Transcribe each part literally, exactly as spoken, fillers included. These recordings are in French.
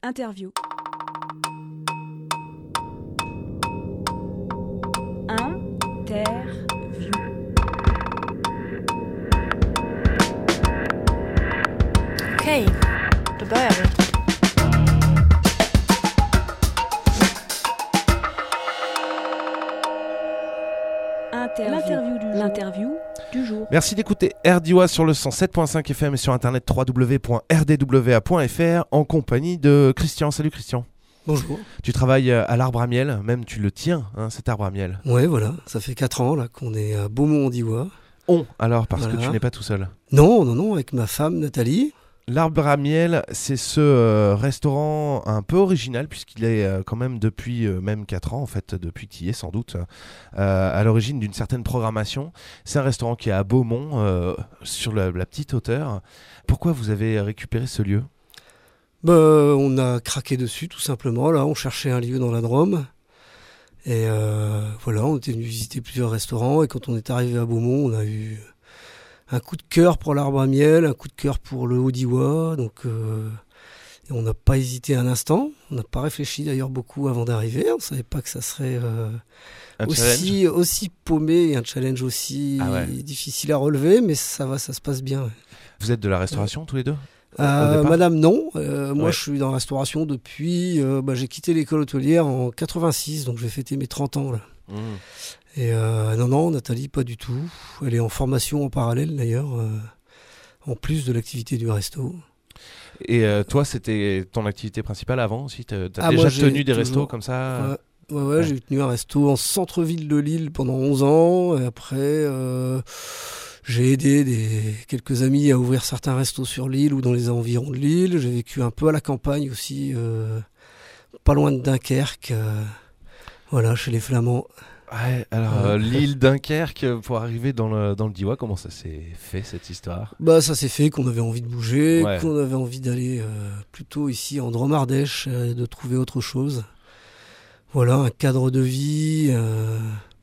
Interview. Interview. Okej, då börjar vi. Interview. L'interview du jour. L'interview du jour. Merci d'écouter R D W A sur le cent sept virgule cinq F M et sur internet w w w point r d w a point f r en compagnie de Christian. Salut Christian. Bonjour. Tu travailles à l'arbre à miel, même tu le tiens, hein, cet arbre à miel. Ouais, voilà, ça fait quatre ans là qu'on est à Beaumont-en-Diois. On, alors, parce Voilà. que tu n'es pas tout seul. Non, non, non, avec ma femme Nathalie. L'arbre à miel, c'est ce euh, restaurant un peu original, puisqu'il est euh, quand même depuis euh, même quatre ans, en fait, depuis qu'il y est sans doute, euh, à l'origine d'une certaine programmation. C'est un restaurant qui est à Beaumont, euh, sur la, la petite hauteur. Pourquoi vous avez récupéré ce lieu ? Bah, on a craqué dessus tout simplement. Là, on cherchait un lieu dans la Drôme. Et euh, voilà, on était venu visiter plusieurs restaurants. Et quand on est arrivé à Beaumont, on a eu un coup de cœur pour l'arbre à miel, un coup de cœur pour le Haut-Diois. Donc, euh, et on n'a pas hésité un instant. On n'a pas réfléchi d'ailleurs beaucoup avant d'arriver. On ne savait pas que ça serait euh, Un aussi, aussi paumé et un challenge aussi Ah ouais. difficile à relever. Mais ça va, ça se passe bien. Ouais. Vous êtes de la restauration tous les deux ? Euh, madame, non. Euh, moi, Ouais. je suis dans la restauration depuis... Euh, bah, j'ai quitté l'école hôtelière en quatre-vingt-six, donc je vais fêter mes trente ans. Là. Mmh. Et euh, non, non, Nathalie, pas du tout. Elle est en formation en parallèle, d'ailleurs, euh, en plus de l'activité du resto. Et euh, toi, c'était ton activité principale avant aussi ? T'as t'as Ah, déjà moi, j'ai tenu des toujours- restos comme ça ? Ouais, ouais, ouais, Ouais. j'ai tenu un resto en centre-ville de Lille pendant onze ans. Et après, euh, j'ai aidé des, quelques amis à ouvrir certains restos sur Lille ou dans les environs de Lille. J'ai vécu un peu à la campagne aussi, euh, pas loin de Dunkerque. euh, voilà, chez les Flamands. Ouais, alors Ouais. euh, l'île Dunkerque, pour arriver dans le, dans le Diois, comment ça s'est fait cette histoire ? Bah, ça s'est fait qu'on avait envie de bouger, Ouais. qu'on avait envie d'aller euh, plutôt ici en Drôme-Ardèche euh, et de trouver autre chose. Voilà, un cadre de vie. Euh,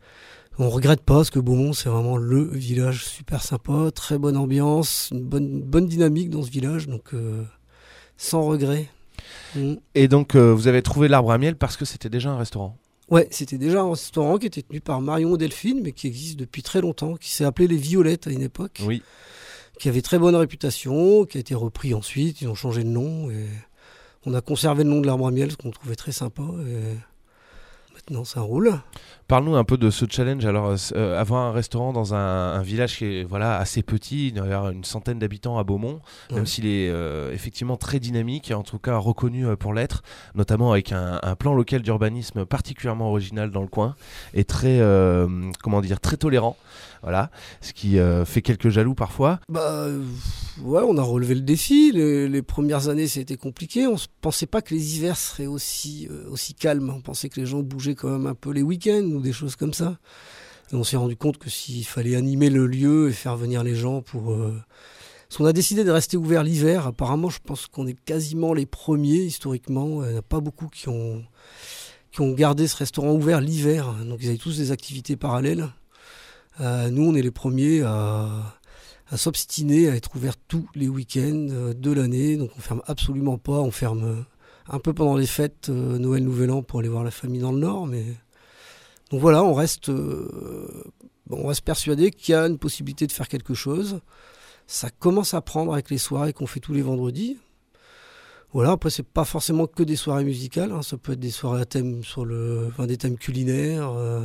on regrette pas parce que Beaumont, c'est vraiment le village super sympa, très bonne ambiance, une bonne, bonne dynamique dans ce village, donc euh, sans regret. Mm. Et donc, euh, vous avez trouvé l'arbre à miel parce que c'était déjà un restaurant ? Ouais, c'était déjà un restaurant qui était tenu par Marion Delphine, mais qui existe depuis très longtemps, qui s'est appelé Les Violettes à une époque. Oui. Qui avait très bonne réputation, qui a été repris ensuite, ils ont changé de nom, et on a conservé le nom de l'arbre à miel, ce qu'on trouvait très sympa, et maintenant ça roule. Parle-nous un peu de ce challenge. Alors, euh, avoir un restaurant dans un, un village qui est voilà, assez petit, il doit y avoir une centaine d'habitants à Beaumont, même Ouais. s'il est euh, effectivement très dynamique, et en tout cas reconnu euh, pour l'être, notamment avec un, un plan local d'urbanisme particulièrement original dans le coin, et très, euh, comment dire, très tolérant. Voilà, ce qui euh, fait quelques jaloux parfois. Bah, euh, ouais, on a relevé le défi, les, les premières années c'était compliqué, on ne pensait pas que les hivers seraient aussi, euh, aussi calmes, on pensait que les gens bougeaient quand même un peu les week-ends ou des choses comme ça. Et on s'est rendu compte que s'il fallait animer le lieu et faire venir les gens pour... Euh... Parce qu'on a décidé de rester ouvert l'hiver. Apparemment, je pense qu'on est quasiment les premiers historiquement. Il n'y en a pas beaucoup qui ont, qui ont gardé ce restaurant ouvert l'hiver. Donc ils avaient tous des activités parallèles. Euh, nous, on est les premiers à, à s'obstiner à être ouverts tous les week-ends euh, de l'année. Donc on ferme absolument pas. On ferme euh, un peu pendant les fêtes, euh, Noël, Nouvel An, pour aller voir la famille dans le Nord. Mais... Donc voilà, on reste, euh, on reste persuadé qu'il y a une possibilité de faire quelque chose. Ça commence à prendre avec les soirées qu'on fait tous les vendredis. Voilà, après c'est pas forcément que des soirées musicales, hein. Ça peut être des soirées à thème sur le, enfin, des thèmes culinaires, euh,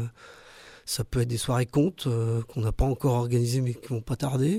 ça peut être des soirées contes euh, qu'on n'a pas encore organisées mais qui vont pas tarder.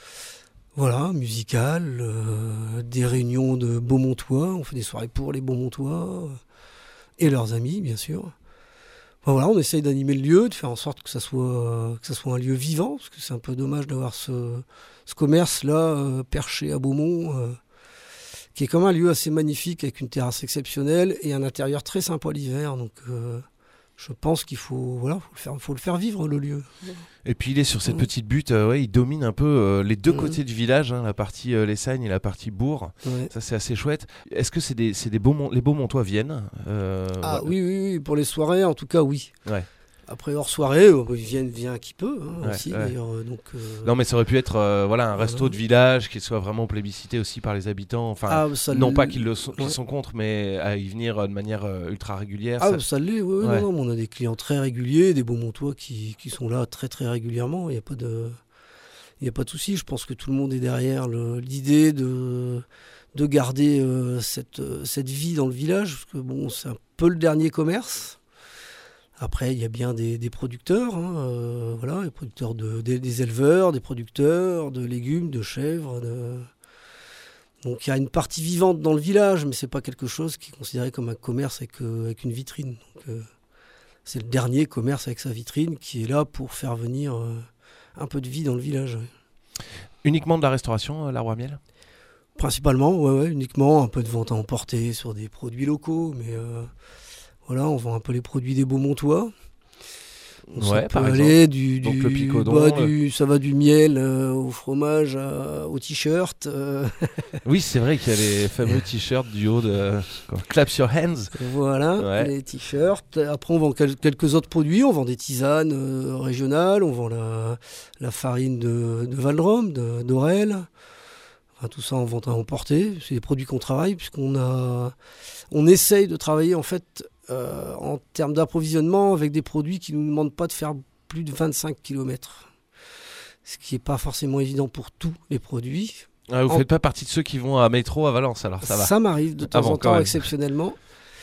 Voilà, musicales, euh, des réunions de Beaumontois, on fait des soirées pour les Beaumontois euh, et leurs amis bien sûr. Enfin, voilà, on essaye d'animer le lieu, de faire en sorte que ça soit, que ça soit un lieu vivant, parce que c'est un peu dommage d'avoir ce, ce commerce-là euh, perché à Beaumont, euh, qui est quand même un lieu assez magnifique avec une terrasse exceptionnelle et un intérieur très sympa l'hiver. Donc euh, je pense qu'il faut, voilà, faut le faire, faut le faire vivre le lieu. Et puis il est sur cette Mmh. petite butte, euh, ouais, il domine un peu euh, les deux Mmh. côtés du village, hein, la partie euh, Lessagne et la partie Bourg. Ouais. Ça c'est assez chouette. Est-ce que c'est des, c'est des Beaumont, les Beaumontois viennent euh, Ah voilà. oui, oui, oui, pour les soirées en tout cas oui. Ouais. Après, hors soirée, euh, ils viennent, vient qui peut hein, ouais, aussi, ouais. d'ailleurs. euh, Donc, euh, Non, mais ça aurait pu être euh, voilà, un resto voilà. de village qui soit vraiment plébiscité aussi par les habitants. Enfin, ah, ça non l- pas qu'ils, le sont, qu'ils ouais. sont contre, mais à y venir euh, de manière euh, ultra régulière. Ah, ça- ça l'est, oui, Ouais. non, non, mais on a des clients très réguliers, des Beaumontois qui, qui sont là très très régulièrement. Il n'y a pas de, il y a pas de souci. Je pense que tout le monde est derrière le- l'idée de, de garder euh, cette, euh, cette vie dans le village, parce que bon, c'est un peu le dernier commerce. Après, il y a bien des, des producteurs, hein, euh, voilà, les producteurs de, des, des éleveurs, des producteurs de légumes, de chèvres. De... Donc il y a une partie vivante dans le village, mais c'est pas quelque chose qui est considéré comme un commerce avec, euh, avec une vitrine. Donc, euh, c'est le dernier commerce avec sa vitrine qui est là pour faire venir euh, un peu de vie dans le village. Ouais. Uniquement de la restauration, euh, l'Arbre à Miel? Principalement, ouais, ouais, uniquement un peu de vente à emporter sur des produits locaux, mais euh, voilà, on vend un peu les produits des Beaumontois. Ça Ouais, peut par aller exemple. du, Donc du, le picodon, bah, le- du- ça va du miel euh, au fromage à- au t-shirt. euh, Oui, c'est vrai qu'il y a les fameux t-shirts du haut de quoi, Clap Your Hands. voilà, Ouais. les t-shirts. Après, on vend quel- quelques autres produits. On vend des tisanes euh, régionales. On vend la, la farine de, de Valdrome, de- d'Orel. Enfin, tout ça en vente à emporter. C'est des produits qu'on travaille puisqu'on a, on essaye de travailler en fait euh, en termes d'approvisionnement avec des produits qui ne nous demandent pas de faire plus de vingt-cinq kilomètres. Ce qui n'est pas forcément évident pour tous les produits. Ah, vous En- faites pas partie de ceux qui vont à métro à Valence, alors ça va. m'arrive de temps Ah bon, en quand temps, même. exceptionnellement.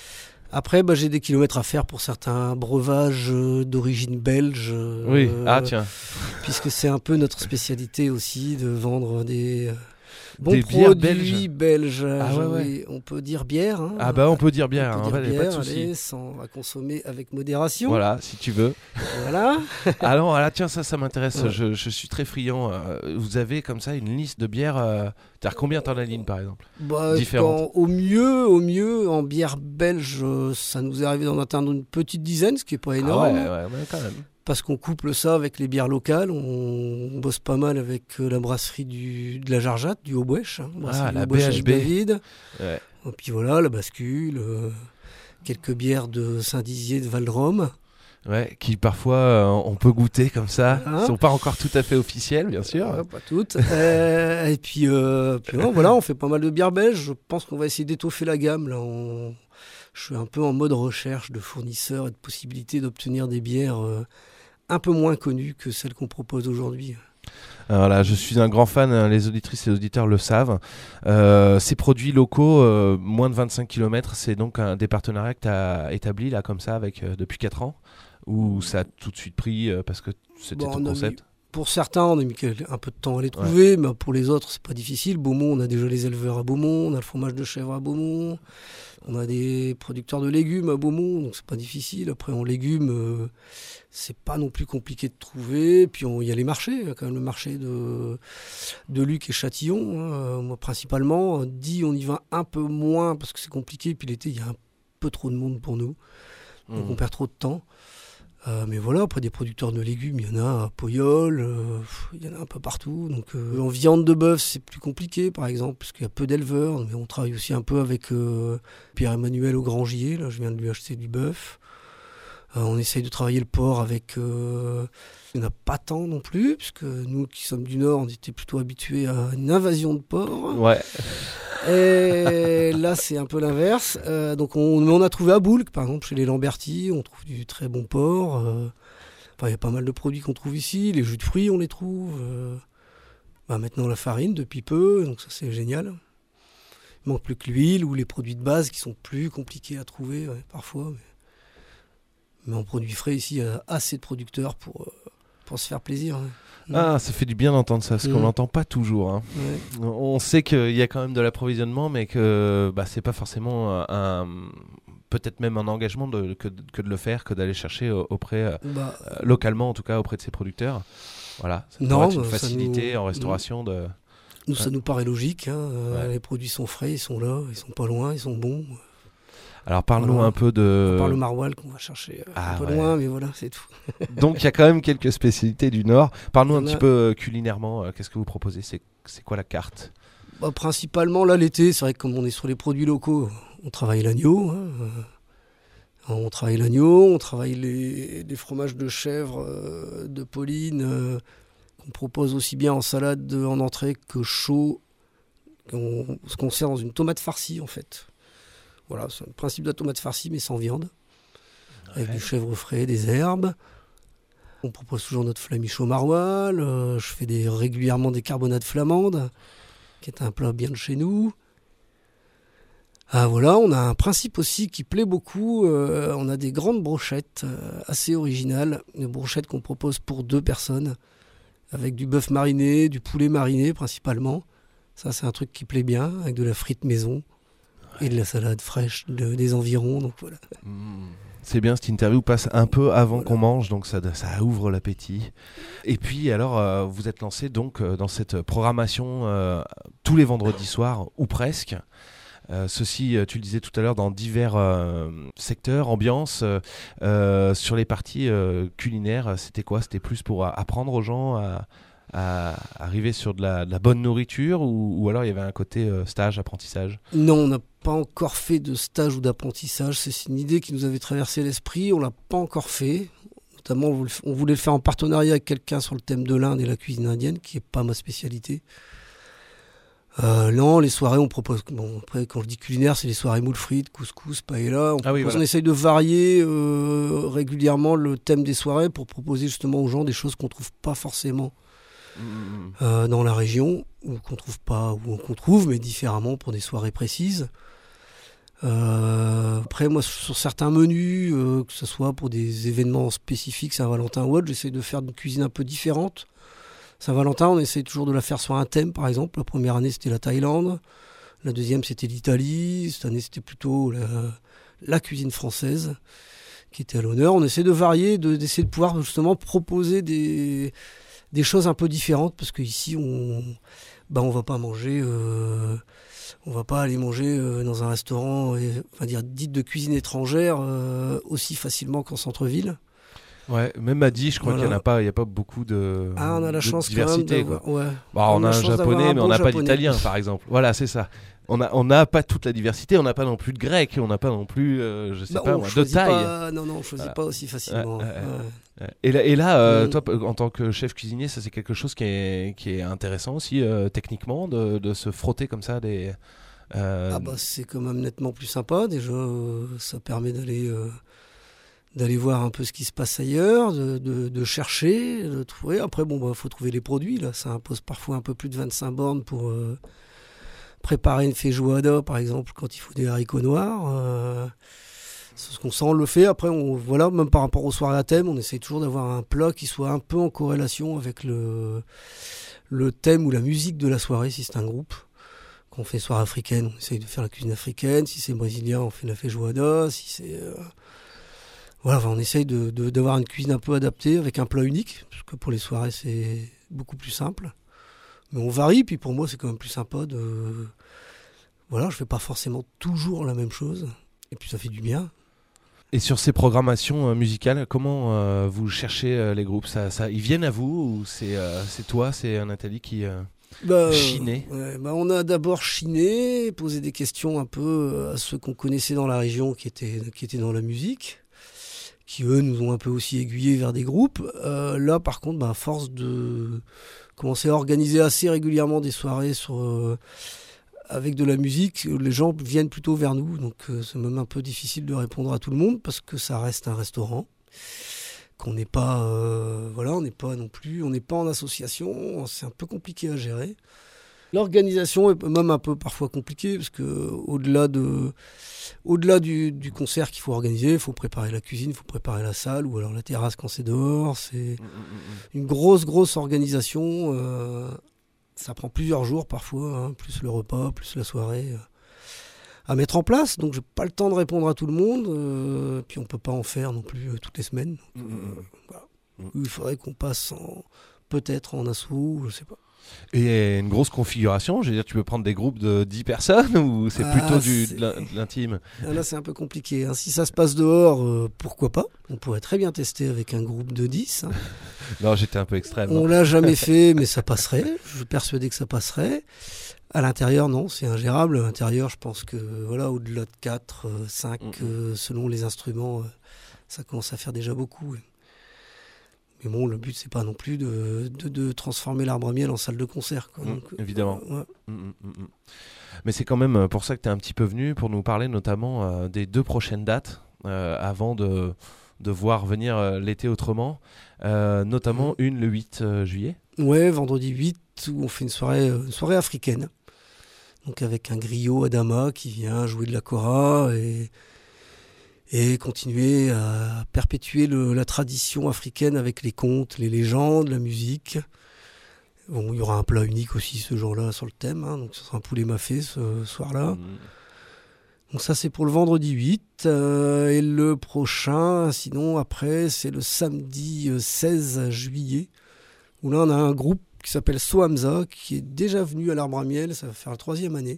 Après, bah, j'ai des kilomètres à faire pour certains breuvages euh, d'origine belge. euh, Oui, ah tiens. Puisque c'est un peu notre spécialité aussi de vendre des euh, bons Des bières produits belges. Ah ouais, ouais. Oui, on peut dire bière. Hein. Ah bah on peut dire bière, On peut hein, dire ouais, pas de bière, souci. allez, sans, à consommer avec modération. Voilà, si tu veux. Voilà. Ah non, ah là, tiens, ça, ça m'intéresse. Ouais. Je, je suis très friand. euh, vous avez comme ça une liste de bières. Euh, t'as combien t'en as ligne, par exemple? Bah, Différentes. quand- au mieux, au mieux, en bière belge, euh, ça nous est arrivé d'en atteindre une petite dizaine, ce qui est pas Ah énorme. ouais, ouais, ouais, quand même. Parce qu'on couple ça avec les bières locales. On, on bosse pas mal avec euh, la brasserie du, de la Jarjate, du Haut-Bouèche. Hein, brasserie Ah, du la Haut-Bouèche B H avec B. David. Ouais. Et puis voilà, la bascule. euh, quelques bières de Saint-Dizier, de Val-de-Rome. Ouais, qui parfois euh, on peut goûter comme ça. Voilà. Ils sont pas encore tout à fait officiels, bien sûr. Ouais, pas toutes. Euh, et puis, euh, puis ouais, voilà, on fait pas mal de bières belges. Je pense qu'on va essayer d'étoffer la gamme. Là, on... Je suis un peu en mode recherche de fournisseurs et de possibilités d'obtenir des bières euh, un peu moins connues que celles qu'on propose aujourd'hui. Alors là, je suis un grand fan, hein, les auditrices et les auditeurs le savent. Euh, ces produits locaux, euh, moins de vingt-cinq kilomètres, c'est donc un des partenariats que tu as établi là, comme ça, avec, euh, depuis quatre ans, ou ça a tout de suite pris euh, parce que c'était Bon, ton on a concept? mis- Pour certains, on a mis quel- un peu de temps à les trouver, mais pour les autres, c'est pas difficile. Beaumont, on a déjà les éleveurs à Beaumont, on a le fromage de chèvre à Beaumont, on a des producteurs de légumes à Beaumont, donc c'est pas difficile. Après, en légumes, euh, c'est pas non plus compliqué de trouver. Puis on- il y a les marchés, il y a quand même le marché de, de Luc et Châtillon. Hein. Euh, Moi, principalement, dit on y va un peu moins parce que c'est compliqué. Puis l'été, il y a un peu trop de monde pour nous, donc Mmh. on perd trop de temps. Euh, mais voilà, après des producteurs de légumes, il y en a à Poyol, euh, il y en a un peu partout. Donc, euh, en viande de bœuf, c'est plus compliqué, par exemple, parce qu'il y a peu d'éleveurs. Mais on travaille aussi un peu avec euh, Pierre-Emmanuel au Grangier. Là, je viens de lui acheter du bœuf. Euh, on essaye de travailler le porc avec... Euh, il n'y en a pas tant non plus, puisque nous qui sommes du Nord, on était plutôt habitués à une invasion de porc. Ouais. Et là, c'est un peu l'inverse. Euh, donc, on, mais on a trouvé à Boulques, par exemple, chez les Lamberti, on trouve du très bon porc. Euh, enfin, il y a pas mal de produits qu'on trouve ici. Les jus de fruits, on les trouve. Euh, bah, maintenant, la farine, depuis peu, donc ça, c'est génial. Il manque plus que l'huile ou les produits de base qui sont plus compliqués à trouver, ouais, parfois. Mais, mais en produits frais, ici, il y a assez de producteurs pour, euh, pour se faire plaisir. Ouais. Ah, ça fait du bien d'entendre ça, parce qu'on Mmh. l'entend pas toujours. Hein. Ouais. On sait qu'il y a quand même de l'approvisionnement, mais que bah, c'est pas forcément un, un- peut-être même un engagement de, que, que de le faire, que d'aller chercher au- auprès, euh, Bah, euh, localement en tout cas, auprès de ses producteurs. Voilà, ça Non, pourrait être une bah, ça facilité nous- en restauration de... Nous, ça Ouais. nous paraît logique. Hein. Euh, Ouais. Les produits sont frais, ils sont là, ils sont pas loin, ils sont bons. Alors parle-nous Voilà. un peu de... Par le maroilles qu'on va chercher euh, Ah un peu ouais. loin, mais voilà, c'est tout. Donc il y a quand même quelques spécialités du Nord. Parle-nous Il y un en petit a- peu euh, culinairement, euh, qu'est-ce que vous proposez? C'est, c'est quoi la carte? Bah, principalement, là, l'été, c'est vrai que comme on est sur les produits locaux, on travaille l'agneau. Hein. Euh, On travaille l'agneau, on travaille les, les fromages de chèvre, euh, de Pauline, euh, qu'on propose aussi bien en salade, de, en entrée que chaud, qu'on, ce qu'on sert dans une tomate farcie en fait. Voilà, c'est le principe de la tomate farcie mais sans viande, ouais. Avec du chèvre frais, des herbes. On propose toujours notre flamiche au maroilles, euh, je fais des, régulièrement des carbonades flamandes, qui est un plat bien de chez nous. Ah, voilà, on a un principe aussi qui plaît beaucoup, euh, on a des grandes brochettes euh, assez originales, des brochettes qu'on propose pour deux personnes, avec du bœuf mariné, du poulet mariné principalement. Ça c'est un truc qui plaît bien, avec de la frite maison et de la salade fraîche de, des environs, donc voilà. Mmh. C'est bien, cette interview passe un peu avant voilà. qu'on mange, donc ça, ça ouvre l'appétit. Et puis alors, euh, vous êtes lancé donc euh, dans cette programmation euh, tous les vendredis soirs, ou presque. Euh, ceci, tu le disais tout à l'heure, dans divers euh, secteurs, ambiances. Euh, euh, sur les parties euh, culinaires, c'était quoi ? C'était plus pour apprendre aux gens à, à arriver sur de la, de la bonne nourriture, ou, ou alors il y avait un côté euh, stage, apprentissage ? Non, on n'a pas encore fait de stage ou d'apprentissage. C'est une idée qui nous avait traversé l'esprit. On ne l'a pas encore fait. Notamment, on voulait le faire en partenariat avec quelqu'un sur le thème de l'Inde et la cuisine indienne, qui n'est pas ma spécialité. Euh, non, les soirées, on propose. Bon, après, quand je dis culinaire, c'est les soirées moules frites, couscous, paella. On, ah oui, propose, voilà. on essaye de varier euh, régulièrement le thème des soirées pour proposer justement aux gens des choses qu'on ne trouve pas forcément mmh. euh, dans la région, ou qu'on trouve pas, ou qu'on trouve, mais différemment pour des soirées précises. Euh, après, moi, sur certains menus, euh, que ce soit pour des événements spécifiques, Saint-Valentin ou autre, j'essaie de faire une cuisine un peu différente. Saint-Valentin, on essaie toujours de la faire sur un thème, par exemple. La première année, c'était la Thaïlande. La deuxième, c'était l'Italie. Cette année, c'était plutôt la, la cuisine française qui était à l'honneur. On essaie de varier, de, d'essayer de pouvoir justement proposer des, des choses un peu différentes, parce qu'ici, on ben, on va pas manger... Euh, on va pas aller manger euh, dans un restaurant euh, enfin, dire, dit de cuisine étrangère euh, aussi facilement qu'en centre-ville. Ouais, même à Die, je crois voilà. qu'il n'y en a pas, il n'y a pas beaucoup de, ah, on a la de chance diversité. Quand même quoi. Ouais. Bon, on, on a un japonais, un mais on n'a pas japonais. d'italien, par exemple. Voilà, c'est ça. On n'a on a pas toute la diversité, on n'a pas non plus de grec, on n'a pas non plus, euh, je sais bah, pas, moi, de taille. Pas, non, non, on ne choisit voilà. pas aussi facilement. Ouais, ouais. Ouais. Et là, et là euh, mm. toi, en tant que chef cuisinier, ça c'est quelque chose qui est, qui est intéressant aussi, euh, techniquement, de, de se frotter comme ça des... Euh... Ah bah c'est quand même nettement plus sympa. Déjà, euh, ça permet d'aller euh, d'aller voir un peu ce qui se passe ailleurs, de, de, de chercher, de trouver. Après, bon, bah faut trouver les produits. Là, ça impose parfois un peu plus de vingt-cinq bornes pour euh, préparer une feijoada, par exemple, quand il faut des haricots noirs. Euh, c'est ce qu'on sent, on le fait. Après, on, voilà, même par rapport aux soirées à thème, on essaye toujours d'avoir un plat qui soit un peu en corrélation avec le le thème ou la musique de la soirée, si c'est un groupe. Quand on fait soirée africaine, on essaye de faire la cuisine africaine. Si c'est brésilien, on fait la feijoada. Si c'est euh... voilà, enfin, on essaye de, de, d'avoir une cuisine un peu adaptée avec un plat unique, parce que pour les soirées c'est beaucoup plus simple. Mais on varie, puis pour moi c'est quand même plus sympa de voilà, je fais pas forcément toujours la même chose, et puis ça fait du bien. Et sur ces programmations euh, musicales, comment euh, vous cherchez euh, les groupes, ça, ça, ils viennent à vous ou c'est euh, c'est toi, c'est Nathalie qui euh... Bah, chiné. Ouais, bah on a d'abord chiné, posé des questions un peu à ceux qu'on connaissait dans la région qui étaient, qui étaient dans la musique, qui eux nous ont un peu aussi aiguillés vers des groupes. Euh, là par contre, bah, à force de commencer à organiser assez régulièrement des soirées sur, euh, avec de la musique, les gens viennent plutôt vers nous. Donc euh, c'est même un peu difficile de répondre à tout le monde parce que ça reste un restaurant. Qu'on n'est pas, euh, voilà, on n'est pas non plus, on n'est pas en association, c'est un peu compliqué à gérer. L'organisation est même un peu parfois compliquée parce que au-delà de, au-delà du, du concert qu'il faut organiser, il faut préparer la cuisine, il faut préparer la salle ou alors la terrasse quand c'est dehors. C'est mmh, mmh. une grosse, grosse organisation. Euh, ça prend plusieurs jours parfois, hein, plus le repas, plus la soirée. Euh. à mettre en place, donc j'ai pas le temps de répondre à tout le monde, euh, puis on peut pas en faire non plus euh, toutes les semaines. Donc, euh, voilà. Il faudrait qu'on passe en, peut-être en asso, je sais pas. Et une grosse configuration, je veux dire, tu peux prendre des groupes de dix personnes ou c'est Ah, plutôt du, c'est- de l'in- de l'intime? Ah, Là, c'est un peu compliqué, hein. Si ça se passe dehors, euh, pourquoi pas? On pourrait très bien tester avec un groupe de dix, hein. Non, j'étais un peu extrême. On l'a jamais fait, mais ça passerait. Je suis persuadé que ça passerait. À l'intérieur, non, c'est ingérable. À l'intérieur, je pense que voilà, au-delà de quatre, cinq, Mhm. euh, selon les instruments, euh, ça commence à faire déjà beaucoup. Ouais. Mais bon, le but, c'est pas non plus de, de, de transformer l'arbre à miel en salle de concert, quoi. Mhm, Donc, évidemment. euh, ouais. Mm, mm, mm, mm. Mais c'est quand même pour ça que tu es un petit peu venu, pour nous parler notamment euh, des deux prochaines dates, euh, avant de, de voir venir euh, l'été autrement, euh, notamment une le huit euh, juillet. Ouais, vendredi huit, où on fait une soirée, euh, une soirée africaine. Donc avec un griot Adama qui vient jouer de la kora et, et continuer à perpétuer le- la tradition africaine avec les contes, les légendes, la musique. Bon, il y aura un plat unique aussi ce jour-là sur le thème, hein, donc ce sera un poulet mafé ce soir-là. Mm. Donc ça c'est pour le vendredi huit. euh, et le prochain, sinon après, c'est le samedi euh, seize juillet, où là on a un groupe qui s'appelle Sohamza, qui est déjà venu à l'Arbre à Miel, ça va faire la troisième année,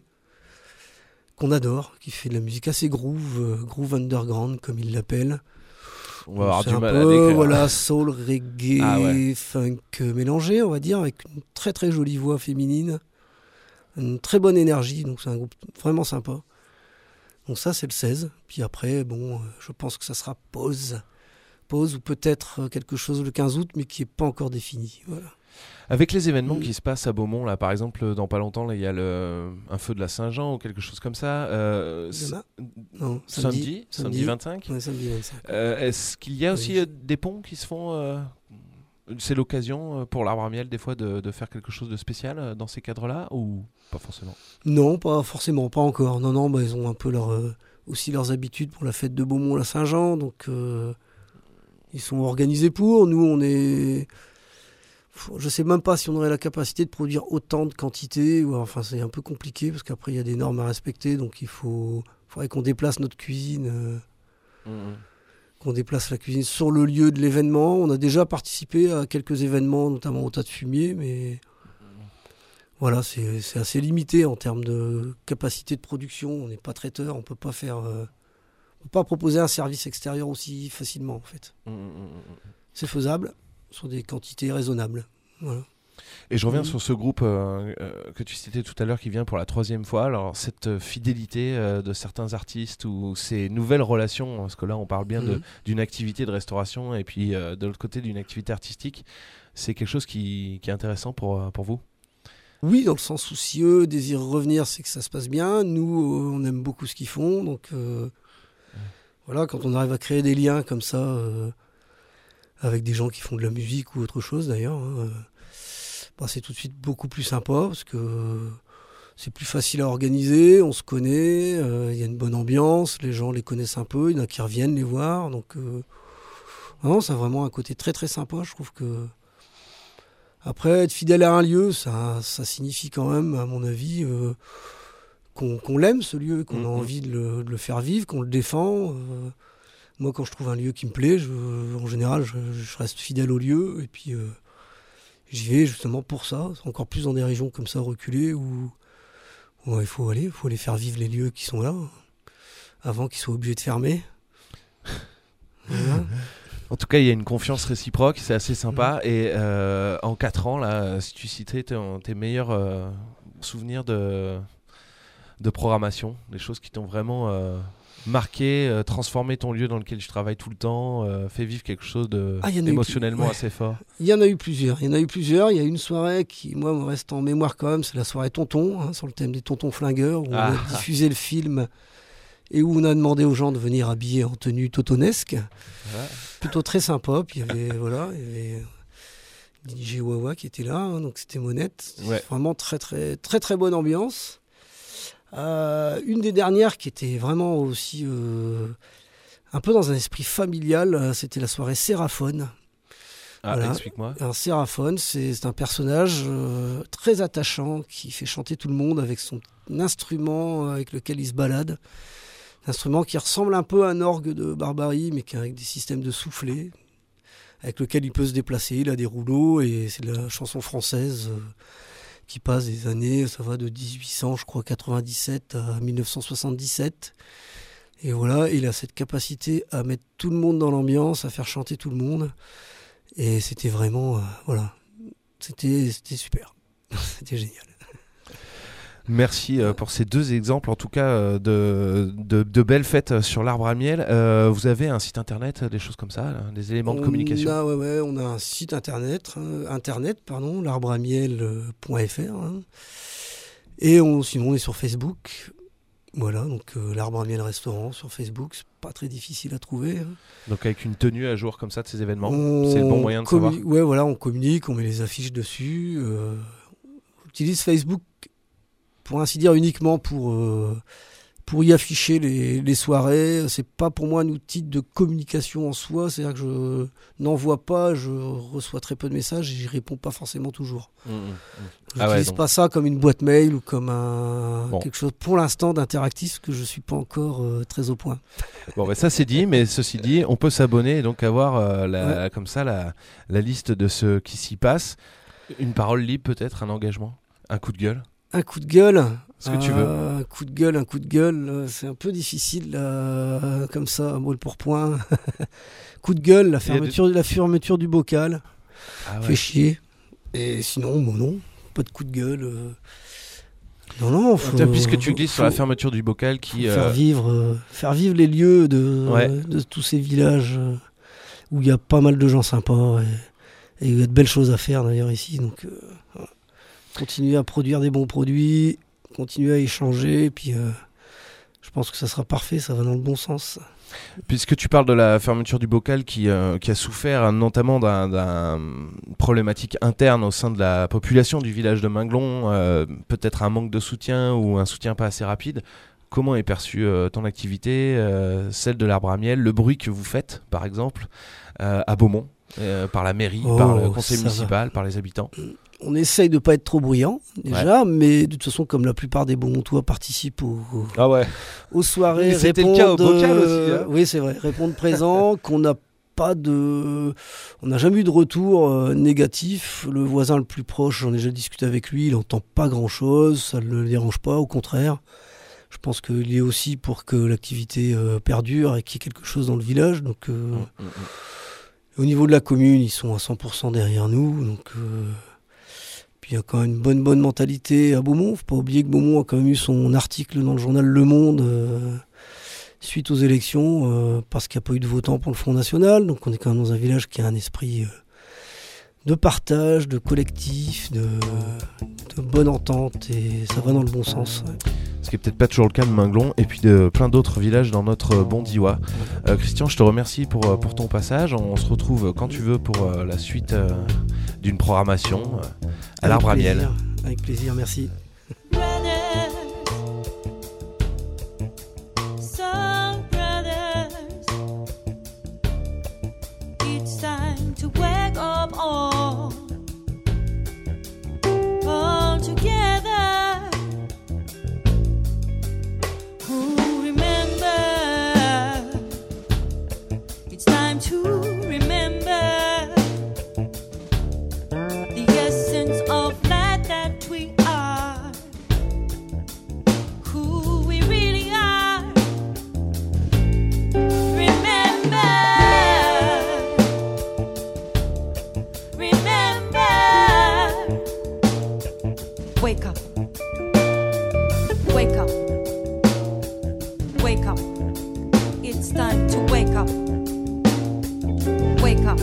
qu'on adore, qui fait de la musique assez groove, euh, groove underground comme ils l'appellent. On va avoir C'est du un mal peu, à décrire. voilà, soul, reggae, Ah ouais. funk euh, mélangé, on va dire, avec une très très jolie voix féminine, une très bonne énergie, donc c'est un groupe vraiment sympa. Donc ça c'est le seize, puis après, bon, euh, je pense que ça sera pause, pause ou peut-être euh, quelque chose le quinze août, mais qui n'est pas encore défini, voilà. Avec les événements Mm. qui se passent à Beaumont, là, par exemple, dans pas longtemps, là, il y a le, un feu de la Saint-Jean ou quelque chose comme ça. euh, Demain s- Non, samedi, samedi, samedi, samedi. vingt-cinq. Ouais, samedi vingt-cinq. Euh, Est-ce qu'il y a aussi Oui. euh, des ponts qui se font euh, C'est l'occasion euh, pour l'Arbre à Miel, des fois, de, de faire quelque chose de spécial euh, dans ces cadres-là ou pas forcément? Non, pas forcément, pas encore. Non, non, bah, ils ont un peu leur, euh, aussi leurs habitudes pour la fête de Beaumont, la Saint-Jean, donc euh, ils sont organisés pour. Nous, on est... Je sais même pas si on aurait la capacité de produire autant de quantité. Ou... Enfin, c'est un peu compliqué parce qu'après, il y a des normes à respecter, donc il faut... faudrait qu'on déplace notre cuisine, euh, Mhm. qu'on déplace la cuisine sur le lieu de l'événement. On a déjà participé à quelques événements, notamment au tas de fumier, mais... Voilà, c'est c'est assez limité en termes de capacité de production. On n'est pas traiteur, on peut pas faire, euh, on peut pas proposer un service extérieur aussi facilement en fait. Mhm, mhm, mhm. C'est faisable sur des quantités raisonnables. Voilà. Et je reviens Mhm. sur ce groupe euh, euh, que tu citais tout à l'heure qui vient pour la troisième fois. Alors, cette euh, fidélité euh, de certains artistes ou ces nouvelles relations, parce que là, on parle bien de- Mhm. d'une activité de restauration et puis euh, de l'autre côté d'une activité artistique, c'est quelque chose qui, qui est intéressant pour, euh, pour vous? Oui, dans le sens soucieux, désir revenir, c'est que ça se passe bien. Nous, euh, on aime beaucoup ce qu'ils font, donc euh, voilà, quand on arrive à créer des liens comme ça euh, avec des gens qui font de la musique ou autre chose d'ailleurs, hein, euh, bah, c'est tout de suite beaucoup plus sympa parce que euh, c'est plus facile à organiser, on se connaît, euh, il y a une bonne ambiance, les gens les connaissent un peu, il y en a qui reviennent les voir, donc euh, non, c'est vraiment un côté très très sympa, je trouve que. Après, être fidèle à un lieu, ça, ça signifie quand même, à mon avis, euh, qu'on qu'on l'aime ce lieu, qu'on Mhm. a envie de le, de le faire vivre, qu'on le défend. euh. Moi, quand je trouve un lieu qui me plaît, je, en général, je, je reste fidèle au lieu et puis euh, j'y vais justement pour ça. Encore plus dans des régions comme ça reculées où, où il faut aller, il faut aller faire vivre les lieux qui sont là avant qu'ils soient obligés de fermer. Voilà. En tout cas, il y a une confiance réciproque, c'est assez sympa. Et euh, en quatre ans, là, si tu citais tes, tes meilleurs euh, souvenirs de, de programmation, des choses qui t'ont vraiment euh, marqué, euh, transformé ton lieu dans lequel tu travailles tout le temps, euh, fait vivre quelque chose de Ah, il y en a eu émotionnellement plus- ouais. assez fort. Il y en a eu plusieurs. Il y en a eu plusieurs. Il y a une soirée qui, moi, me reste en mémoire quand même. C'est la soirée Tonton, hein, sur le thème des tontons flingueurs, où Ah. on a diffusé le film et où on a demandé aux gens de venir habillés en tenue totonesque. Voilà. Plutôt très sympa. Puis il y avait, voilà, il y avait D J Wawa qui était là, hein, donc c'était Monette. Ouais. Vraiment très, très, très, très bonne ambiance. Euh, une des dernières qui était vraiment aussi euh, un peu dans un esprit familial, euh, c'était la soirée Séraphone. Ah, Voilà. explique-moi. Un séraphone, c'est c'est un personnage euh, très attachant qui fait chanter tout le monde avec son instrument avec lequel il se balade. Un instrument qui ressemble un peu à un orgue de Barbarie, mais qui a avec des systèmes de soufflets, avec lequel il peut se déplacer. Il a des rouleaux et c'est de la chanson française. euh, qui passe des années, ça va de dix-huit cents, je crois, quatre-vingt-dix-sept à dix-neuf cent soixante-dix-sept. Et voilà, il a cette capacité à mettre tout le monde dans l'ambiance, à faire chanter tout le monde. Et c'était vraiment, euh, voilà, c'était, c'était super. C'était génial. Merci euh, pour ces deux exemples, en tout cas, euh, de, de, de belles fêtes sur l'Arbre à Miel. Euh, vous avez un site internet, des choses comme ça, là, des éléments on de communication a, ouais, ouais, on a un site internet, euh, internet pardon, l'arbre à miel point f r. Hein. Et on, sinon, on est sur Facebook. Voilà, donc euh, l'Arbre à Miel Restaurant sur Facebook, c'est pas très difficile à trouver. Hein. Donc avec une tenue à jour comme ça de ces événements, on c'est le bon moyen de commu- savoir. Ouais, voilà, on communique, on met les affiches dessus. Euh, j'utilise Facebook, pour ainsi dire, uniquement pour, euh, pour y afficher les, les soirées. C'est pas pour moi un outil de communication en soi, c'est-à-dire que je n'envoie pas, je reçois très peu de messages et j'y réponds pas forcément toujours. Mmh, mmh. Je n'utilise ah ouais, donc... pas ça comme une boîte mail ou comme un, bon. quelque chose pour l'instant d'interactif, parce que je suis pas encore euh, très au point. Bon, bah ça c'est dit, mais ceci dit, on peut s'abonner et donc avoir euh, la, ouais. comme ça la, la liste de ce qui s'y passe. Une parole libre peut-être, un engagement, un coup de gueule. Un coup de gueule. Ce que tu veux. Euh, un coup de gueule, un coup de gueule, euh, c'est un peu difficile euh, comme ça, à brûle pour point. Coup de gueule, la fermeture, de... la fermeture du bocal. Ah ouais. Fait chier. Et sinon, bon non, pas de coup de gueule. Euh... Non, non. Faut, puisque tu glisses faut, sur la fermeture du bocal qui. Faire, euh... vivre, euh, faire vivre les lieux de, ouais. euh, de tous ces villages euh, où il y a pas mal de gens sympas et il y a de belles choses à faire d'ailleurs ici. Donc, euh, voilà. Continuer à produire des bons produits, continuer à échanger, et puis euh, je pense que ça sera parfait, ça va dans le bon sens. Puisque tu parles de la fermeture du bocal qui, euh, qui a souffert notamment d'un, d'un problématique interne au sein de la population du village de Minglon, euh, peut-être un manque de soutien ou un soutien pas assez rapide, comment est perçue euh, ton activité, euh, celle de l'Arbre à Miel, le bruit que vous faites par exemple euh, à Beaumont, euh, par la mairie, oh, par le conseil municipal, va. Par les habitants? On essaye de ne pas être trop bruyant, déjà, ouais. mais de toute façon, comme la plupart des Beaumontois participent aux, aux, ah ouais. aux soirées, mais c'était le cas au bocal aussi. Hein. Oui, c'est vrai, répondre présent, qu'on n'a pas de... On n'a jamais eu de retour euh, négatif. Le voisin le plus proche, j'en ai déjà discuté avec lui, il n'entend pas grand-chose, ça ne le dérange pas, au contraire. Je pense qu'il est aussi pour que l'activité euh, perdure et qu'il y ait quelque chose dans le village. Donc, euh, mmh, mmh. Au niveau de la commune, ils sont à cent pour cent derrière nous, donc... Euh, Puis il y a quand même une bonne, bonne mentalité à Beaumont. Il ne faut pas oublier que Beaumont a quand même eu son article dans le journal Le Monde euh, suite aux élections, euh, parce qu'il n'y a pas eu de votants pour le Front National. Donc on est quand même dans un village qui a un esprit euh, de partage, de collectif, de, de bonne entente, et ça va dans le bon sens. Ouais. Ce qui n'est peut-être pas toujours le cas de Minglon et puis de plein d'autres villages dans notre bon Diois. Euh, Christian, je te remercie pour, pour ton passage. On se retrouve quand tu veux pour euh, la suite euh, d'une programmation euh, à l'Arbre à Miel. Avec plaisir, merci. Wake up. Wake up. Wake up. It's time to wake up. Wake up.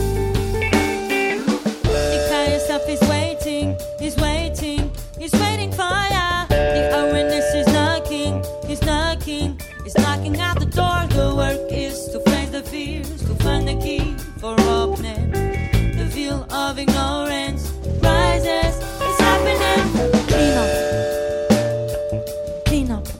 The kind of stuff is waiting, is waiting, is waiting for ya. The awareness is knocking, is knocking, is knocking at the door. The work is to face the fears, to find the key for opening. The veil of ignorance rises, it's happening. Clean up, clean up,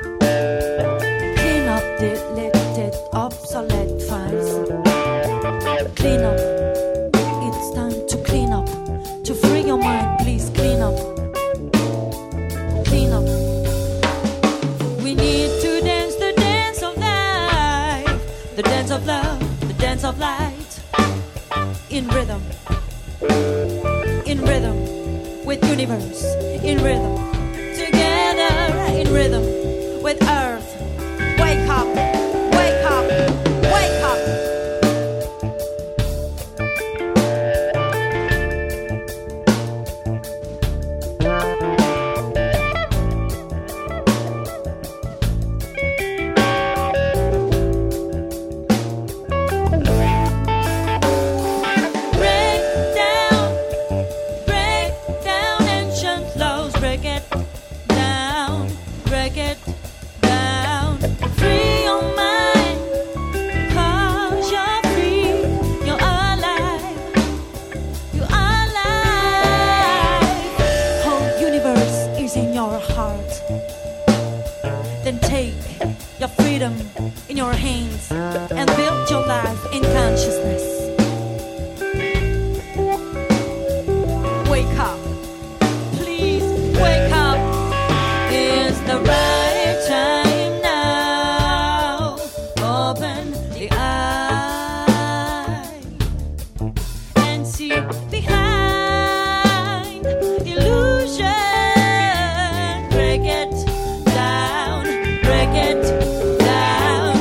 clean up deleted obsolete files. Clean up, it's time to clean up, to free your mind, please clean up, clean up. We need to dance the dance of life, the dance of love, the dance of light, in rhythm, in rhythm. with universe in rhythm, together in rhythm with earth. Wake up, wake up, wake up. In your hands and build your life in consciousness. Wake up, please wake up. It's the right time now. Open the eye and see behind illusion. Break it down, break it down.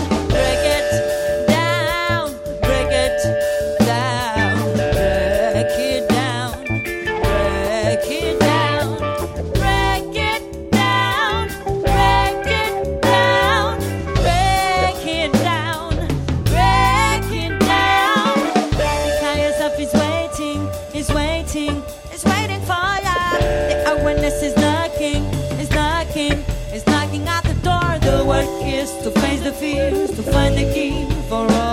To face the fears, to find the key for all.